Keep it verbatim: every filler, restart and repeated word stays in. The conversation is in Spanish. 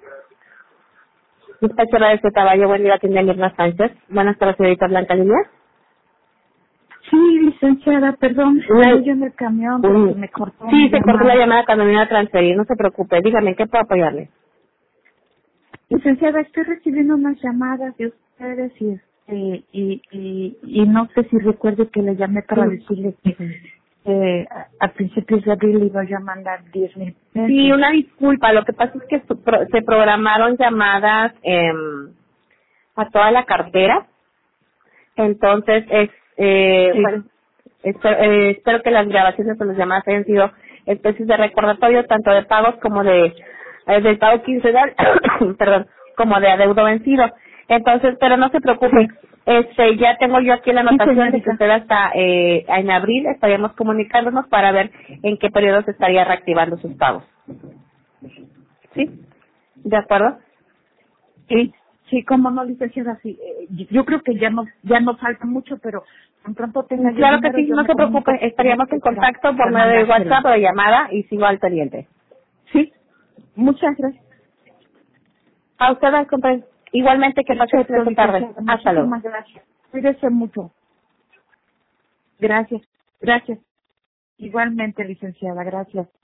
Dispatchera de este caballo, buen día, tienda Mirna Sánchez. Buenas tardes, señorita Blanca Línea. Sí, licenciada, perdón, Una- estoy en el camión un- porque me cortó sí, mi se cortó la llamada. llamada cuando me iba a transferir, no se preocupe. Dígame, ¿en qué puedo apoyarle? Licenciada, estoy recibiendo unas llamadas de ustedes y este y, y, y no sé si recuerde que le llamé para decirle que eh, a, a principios de abril le iba yo a mandar diez mil pesos. Sí, una disculpa. Lo que pasa es que su- pro- se programaron llamadas em, a toda la cartera. Entonces, es, eh, Sí. bueno, espero, eh, espero que las grabaciones de las llamadas hayan sido especies de recordatorio, tanto de pagos como de eh, del pago quincenal, perdón, como de adeudo vencido. Entonces, pero no se preocupe, Sí. este, ya tengo yo aquí la Sí, anotación de que señorita. usted hasta eh, en abril estaríamos comunicándonos para ver en qué periodo se estaría reactivando sus pagos. ¿Sí? ¿De acuerdo? Sí, sí, cómo no, licenciada, sí. eh, yo creo que ya no ya no falta mucho, pero tan pronto tenga yo el Claro que dinero, sí, yo no me se preocupe, comunico con estaríamos en usted para, contacto por para medio de mandárselo. WhatsApp o de llamada y sigo al pendiente. Sí, muchas gracias. A usted, al contrario. Igualmente, que pase Perfecto, excelente tarde. licenciada, Hasta luego. muchísimas gracias. Cuídese mucho. Gracias, gracias. Igualmente, licenciada, gracias.